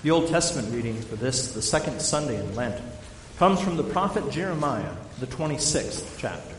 The Old Testament reading for this, the second Sunday in Lent, comes from the prophet Jeremiah, the 26th chapter.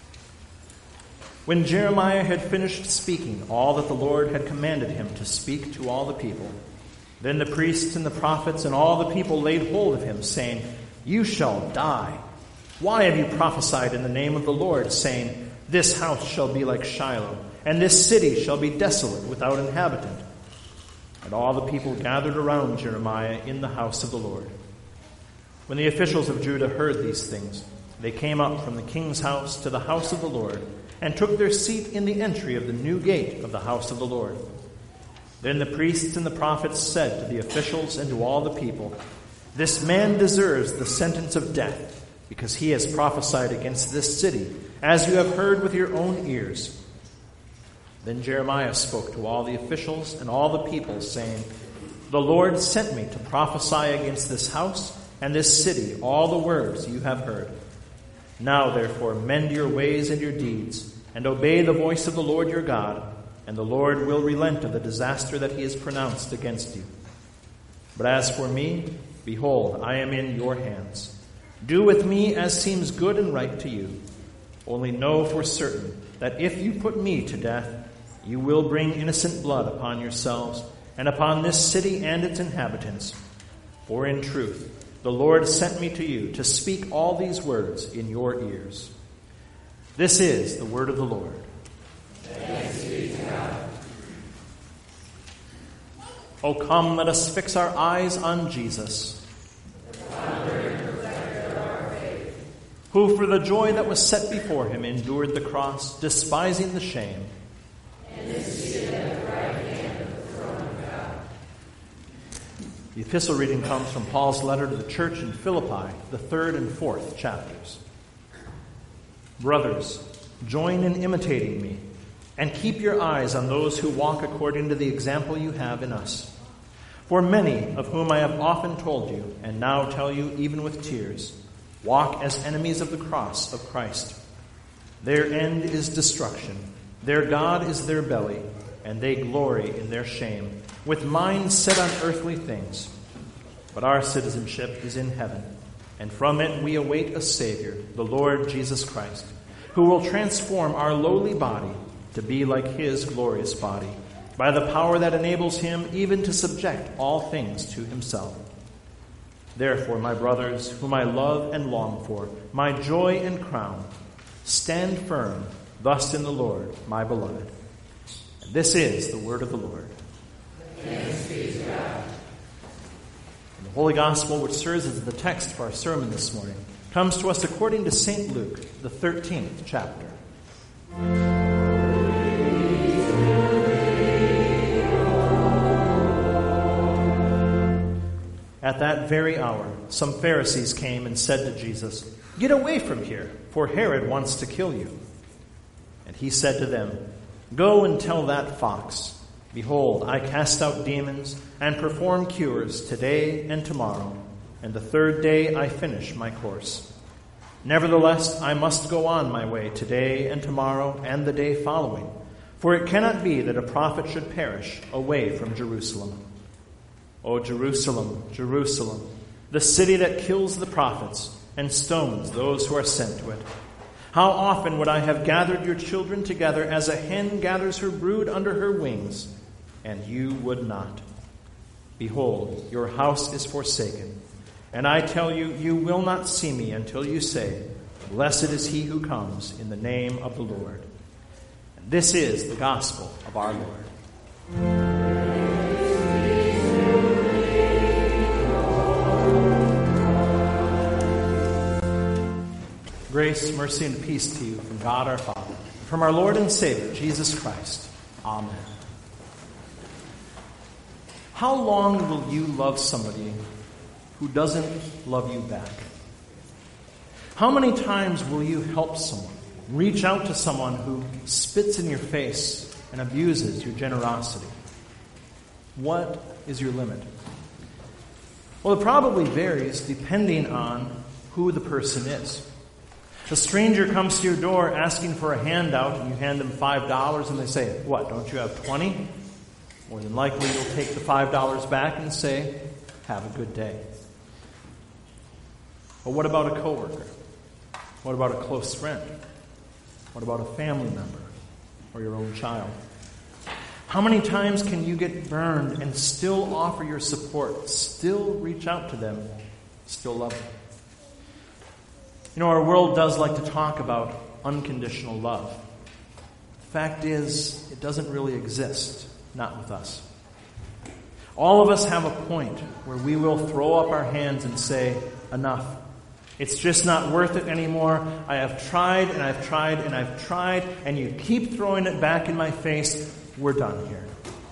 When Jeremiah had finished speaking all that the Lord had commanded him to speak to all the people, then the priests and the prophets and all the people laid hold of him, saying, "You shall die. Why have you prophesied in the name of the Lord, saying, 'This house shall be like Shiloh, and this city shall be desolate without inhabitant?'" And all the people gathered around Jeremiah in the house of the Lord. When the officials of Judah heard these things, they came up from the king's house to the house of the Lord, and took their seat in the entry of the new gate of the house of the Lord. Then the priests and the prophets said to the officials and to all the people, "This man deserves the sentence of death, because he has prophesied against this city, as you have heard with your own ears." Then Jeremiah spoke to all the officials and all the people, saying, "The Lord sent me to prophesy against this house and this city all the words you have heard. Now, therefore, mend your ways and your deeds, and obey the voice of the Lord your God, and the Lord will relent of the disaster that he has pronounced against you. But as for me, behold, I am in your hands. Do with me as seems good and right to you. Only know for certain that if you put me to death, you will bring innocent blood upon yourselves and upon this city and its inhabitants. For in truth, the Lord sent me to you to speak all these words in your ears." This is the word of the Lord. Thanks be to God. O come, let us fix our eyes on Jesus, who for the joy that was set before him endured the cross, despising the shame, and is seated at the right hand of the throne of God. The epistle reading comes from Paul's letter to the church in Philippi, the 3rd and 4th chapters. "Brothers, join in imitating me, and keep your eyes on those who walk according to the example you have in us. For many, of whom I have often told you, and now tell you even with tears, walk as enemies of the cross of Christ. Their end is destruction. Their God is their belly, and they glory in their shame, with minds set on earthly things. But our citizenship is in heaven, and from it we await a Savior, the Lord Jesus Christ, who will transform our lowly body to be like his glorious body, by the power that enables him even to subject all things to himself. Therefore, my brothers, whom I love and long for, my joy and crown, stand firm thus in the Lord, my beloved." And this is the word of the Lord. Thanks be to God. And the Holy Gospel, which serves as the text for our sermon this morning, comes to us according to St. Luke, the 13th chapter. At that very hour, some Pharisees came and said to Jesus, "Get away from here, for Herod wants to kill you." And he said to them, "Go and tell that fox, behold, I cast out demons and perform cures today and tomorrow, and the third day I finish my course. Nevertheless, I must go on my way today and tomorrow and the day following, for it cannot be that a prophet should perish away from Jerusalem. O Jerusalem, Jerusalem, the city that kills the prophets and stones those who are sent to it. How often would I have gathered your children together as a hen gathers her brood under her wings, and you would not. Behold, your house is forsaken, and I tell you, you will not see me until you say, 'Blessed is he who comes in the name of the Lord.'" And this is the gospel of our Lord. Grace, mercy, and peace to you from God our Father, from our Lord and Savior, Jesus Christ. Amen. How long will you love somebody who doesn't love you back? How many times will you help someone, reach out to someone who spits in your face and abuses your generosity? What is your limit? Well, it probably varies depending on who the person is. A stranger comes to your door asking for a handout, and you hand them $5, and they say, "What, don't you have 20? More than likely, you'll take the $5 back and say, have a good day. But what about a coworker? What about a close friend? What about a family member or your own child? How many times can you get burned and still offer your support, still reach out to them, still love them? You know, our world does like to talk about unconditional love. The fact is, it doesn't really exist, not with us. All of us have a point where we will throw up our hands and say, enough. It's just not worth it anymore. I have tried and I've tried and I've tried, and you keep throwing it back in my face. We're done here.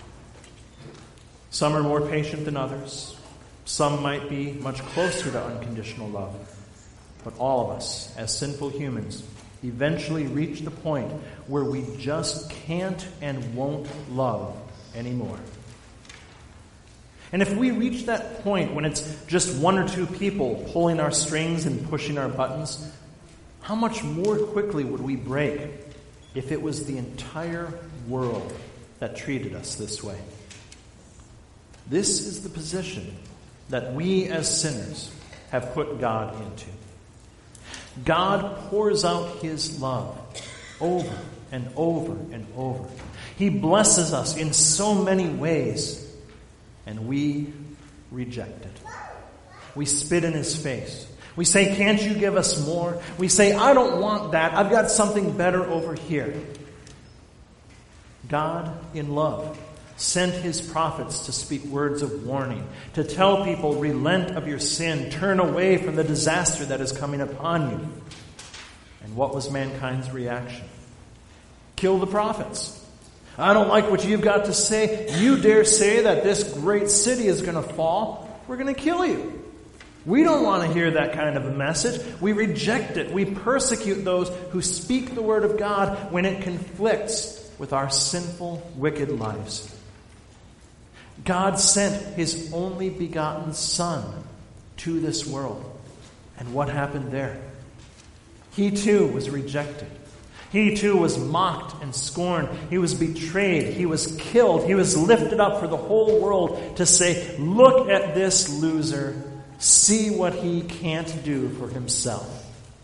Some are more patient than others. Some might be much closer to unconditional love. But all of us, as sinful humans, eventually reach the point where we just can't and won't love anymore. And if we reach that point when it's just one or two people pulling our strings and pushing our buttons, how much more quickly would we break if it was the entire world that treated us this way? This is the position that we as sinners have put God into. God pours out His love over and over and over. He blesses us in so many ways, and we reject it. We spit in His face. We say, can't you give us more? We say, I don't want that. I've got something better over here. God, in love, sent His prophets to speak words of warning, to tell people, relent of your sin, turn away from the disaster that is coming upon you. And what was mankind's reaction? Kill the prophets. I don't like what you've got to say. You dare say that this great city is going to fall? We're going to kill you. We don't want to hear that kind of a message. We reject it. We persecute those who speak the word of God when it conflicts with our sinful, wicked lives. God sent His only begotten Son to this world. And what happened there? He too was rejected. He too was mocked and scorned. He was betrayed. He was killed. He was lifted up for the whole world to say, look at this loser. See what he can't do for himself.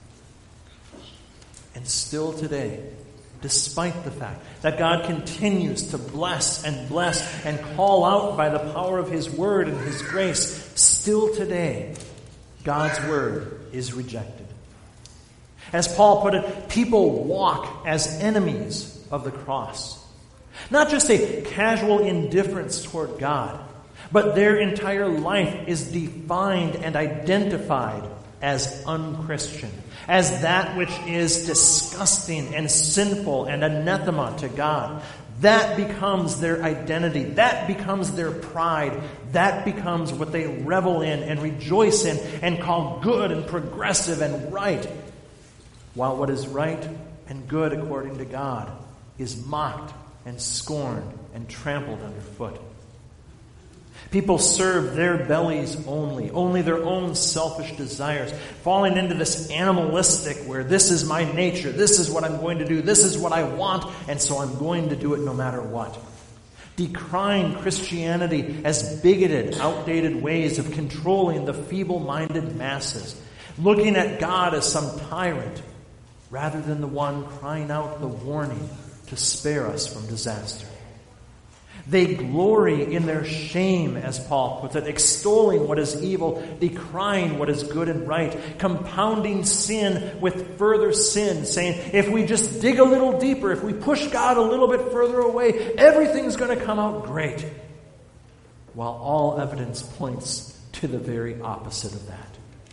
And still today, despite the fact that God continues to bless and call out by the power of His word and His grace, still today, God's word is rejected. As Paul put it, people walk as enemies of the cross. Not just a casual indifference toward God, but their entire life is defined and identified as unchristian, as that which is disgusting and sinful and anathema to God. That becomes their identity. That becomes their pride. That becomes what they revel in and rejoice in and call good and progressive and right. While what is right and good according to God is mocked and scorned and trampled underfoot. People serve their bellies only their own selfish desires, falling into this animalistic where this is my nature, this is what I'm going to do, this is what I want, and so I'm going to do it no matter what. Decrying Christianity as bigoted, outdated ways of controlling the feeble-minded masses, looking at God as some tyrant, rather than the one crying out the warning to spare us from disaster. They glory in their shame, as Paul puts it, extolling what is evil, decrying what is good and right, compounding sin with further sin, saying, if we just dig a little deeper, if we push God a little bit further away, everything's going to come out great. While all evidence points to the very opposite of that.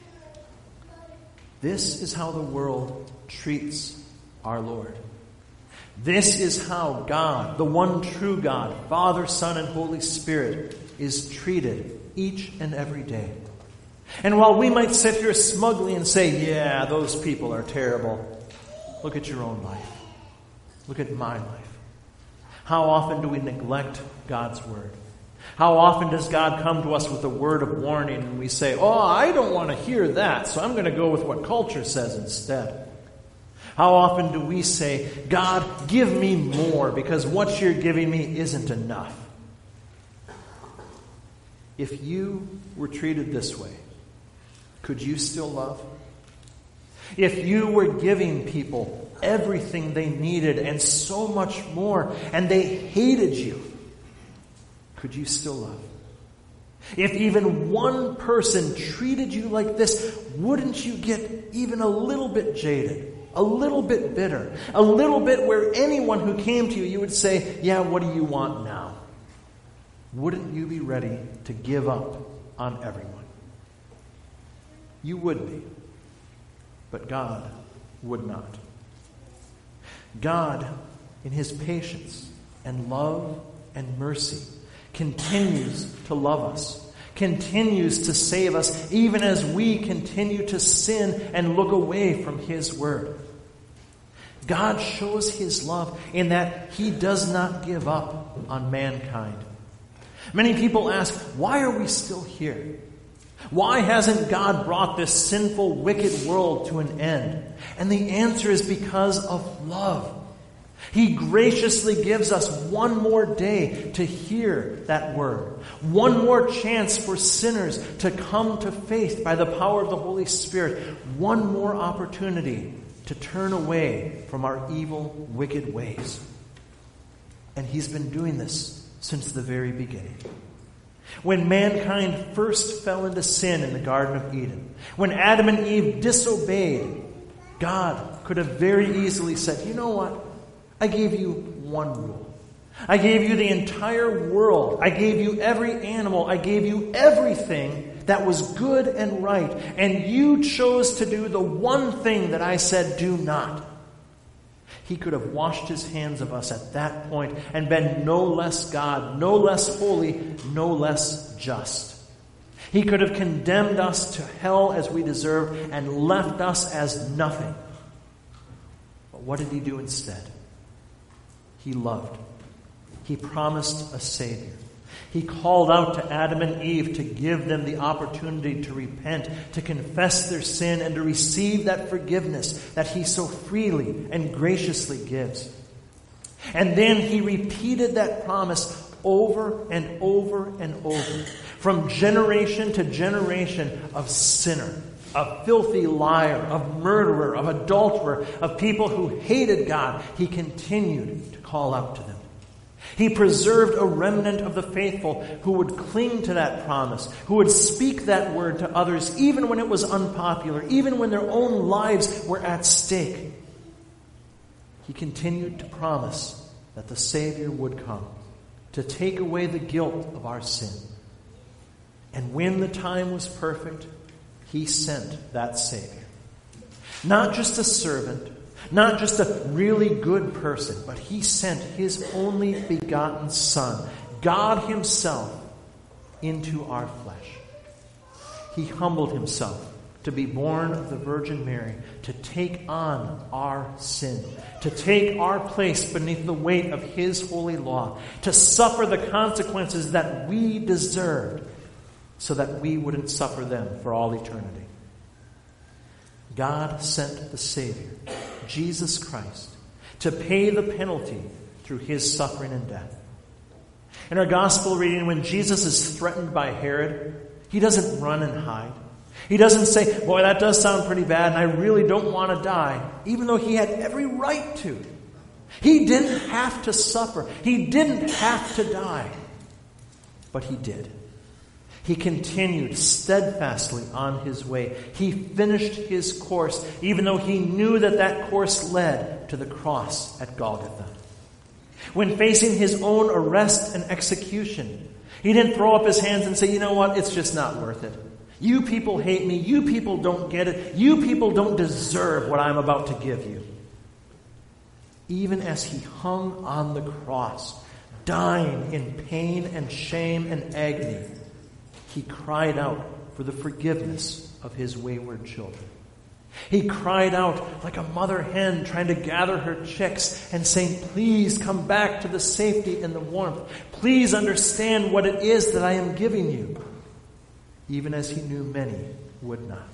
This is how the world treats our Lord. This is how God, the one true God, Father, Son, and Holy Spirit, is treated each and every day. And while we might sit here smugly and say, yeah, those people are terrible, look at your own life. Look at my life. How often do we neglect God's word? How often does God come to us with a word of warning and we say, oh, I don't want to hear that, so I'm going to go with what culture says instead? How often do we say, God, give me more because what you're giving me isn't enough? If you were treated this way, could you still love? If you were giving people everything they needed and so much more, and they hated you, could you still love? If even one person treated you like this, wouldn't you get even a little bit jaded, a little bit bitter, a little bit where anyone who came to you, you would say, yeah, what do you want now? Wouldn't you be ready to give up on everyone? You would be, but God would not. God, in his patience and love and mercy, continues to love us, continues to save us, even as we continue to sin and look away from his word. God shows his love in that he does not give up on mankind. Many people ask, why are we still here? Why hasn't God brought this sinful, wicked world to an end? And the answer is because of love. He graciously gives us one more day to hear that word. One more chance for sinners to come to faith by the power of the Holy Spirit. One more opportunity to turn away from our evil, wicked ways. And he's been doing this since the very beginning. When mankind first fell into sin in the Garden of Eden, when Adam and Eve disobeyed, God could have very easily said, you know what? I gave you one rule. I gave you the entire world. I gave you every animal. I gave you everything that was good and right. And you chose to do the one thing that I said do not. He could have washed his hands of us at that point and been no less God, no less holy, no less just. He could have condemned us to hell as we deserve and left us as nothing. But what did he do instead? He loved. He promised a Savior. He called out to Adam and Eve to give them the opportunity to repent, to confess their sin, and to receive that forgiveness that he so freely and graciously gives. And then he repeated that promise over and over and over, from generation to generation of sinner, of filthy liar, of murderer, of adulterer, of people who hated God. He continued to call out to them. He preserved a remnant of the faithful who would cling to that promise, who would speak that word to others even when it was unpopular, even when their own lives were at stake. He continued to promise that the Savior would come to take away the guilt of our sin. And when the time was perfect, he sent that Savior. Not just a servant, not just a really good person, but he sent his only begotten Son, God himself, into our flesh. He humbled himself to be born of the Virgin Mary, to take on our sin, to take our place beneath the weight of his holy law, to suffer the consequences that we deserved, so that we wouldn't suffer them for all eternity. God sent the Savior, Jesus Christ, to pay the penalty through his suffering and death. In our gospel reading, when Jesus is threatened by Herod, he doesn't run and hide. He doesn't say, boy, that does sound pretty bad, and I really don't want to die, even though he had every right to. He didn't have to suffer. He didn't have to die. But he did. He continued steadfastly on his way. He finished his course, even though he knew that that course led to the cross at Golgotha. When facing his own arrest and execution, he didn't throw up his hands and say, you know what, it's just not worth it. You people hate me. You people don't get it. You people don't deserve what I'm about to give you. Even as he hung on the cross, dying in pain and shame and agony, he cried out for the forgiveness of his wayward children. He cried out like a mother hen trying to gather her chicks and saying, please come back to the safety and the warmth. Please understand what it is that I am giving you. Even as he knew many would not.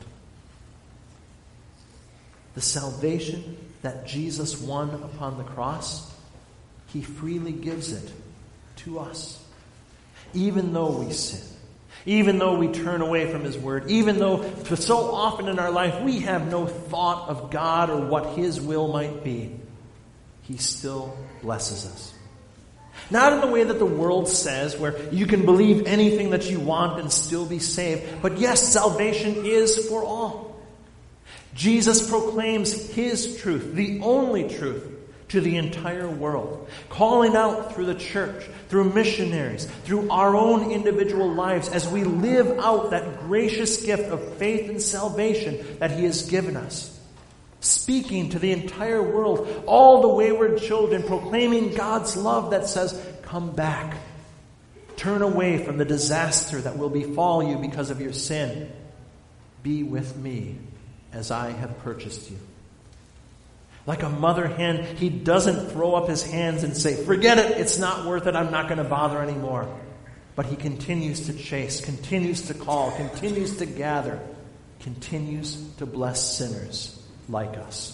The salvation that Jesus won upon the cross, he freely gives it to us. Even though we sin, Even though we turn away from his word, even though so often in our life we have no thought of God or what his will might be, he still blesses us. Not in the way that the world says, where you can believe anything that you want and still be saved, but yes, salvation is for all. Jesus proclaims his truth, the only truth, to the entire world, calling out through the church, through missionaries, through our own individual lives as we live out that gracious gift of faith and salvation that he has given us. Speaking to the entire world, all the wayward children, proclaiming God's love that says, come back. Turn away from the disaster that will befall you because of your sin. Be with me as I have purchased you. Like a mother hen, he doesn't throw up his hands and say, forget it, it's not worth it, I'm not going to bother anymore. But he continues to chase, continues to call, continues to gather, continues to bless sinners like us.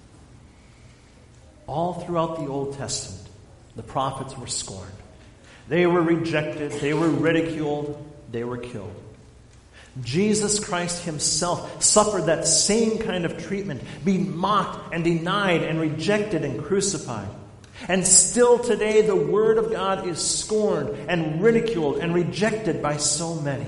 All throughout the Old Testament, the prophets were scorned. They were rejected, they were ridiculed, they were killed. Jesus Christ himself suffered that same kind of treatment, being mocked and denied and rejected and crucified. And still today the Word of God is scorned and ridiculed and rejected by so many.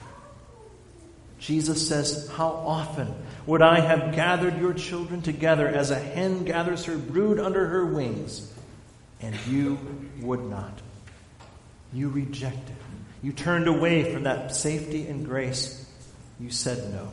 Jesus says, how often would I have gathered your children together as a hen gathers her brood under her wings, and you would not. You rejected. You turned away from that safety and grace. You said no.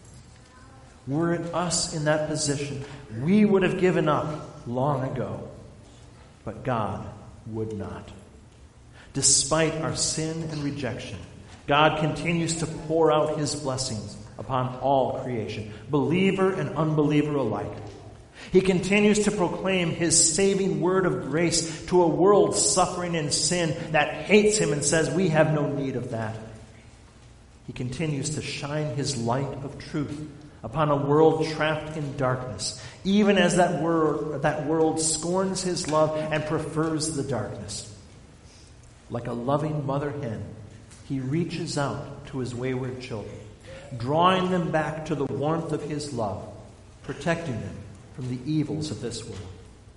Were it us in that position, we would have given up long ago. But God would not. Despite our sin and rejection, God continues to pour out his blessings upon all creation, believer and unbeliever alike. He continues to proclaim his saving word of grace to a world suffering in sin that hates him and says we have no need of that. He continues to shine his light of truth upon a world trapped in darkness, even as that world scorns his love and prefers the darkness. Like a loving mother hen, he reaches out to his wayward children, drawing them back to the warmth of his love, protecting them from the evils of this world.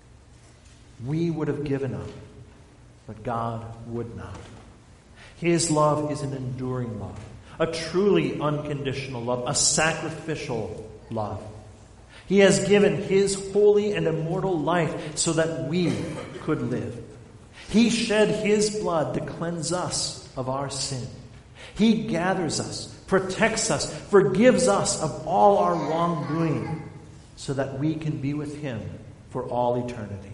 We would have given up, but God would not. His love is an enduring love, a truly unconditional love, a sacrificial love. He has given his holy and immortal life so that we could live. He shed his blood to cleanse us of our sin. He gathers us, protects us, forgives us of all our wrongdoing, so that we can be with him for all eternity.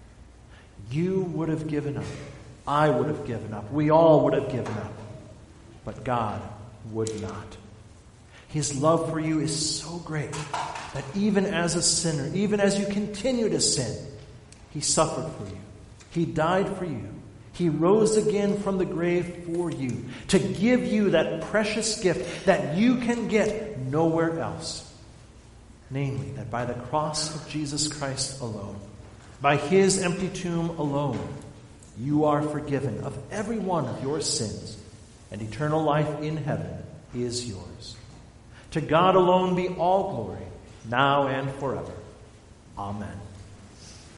You would have given up. I would have given up. We all would have given up. But God would not. His love for you is so great that even as a sinner, even as you continue to sin, he suffered for you. He died for you. He rose again from the grave for you to give you that precious gift that you can get nowhere else. Namely, that by the cross of Jesus Christ alone, by his empty tomb alone, you are forgiven of every one of your sins, and eternal life in heaven is yours. To God alone be all glory, now and forever. Amen.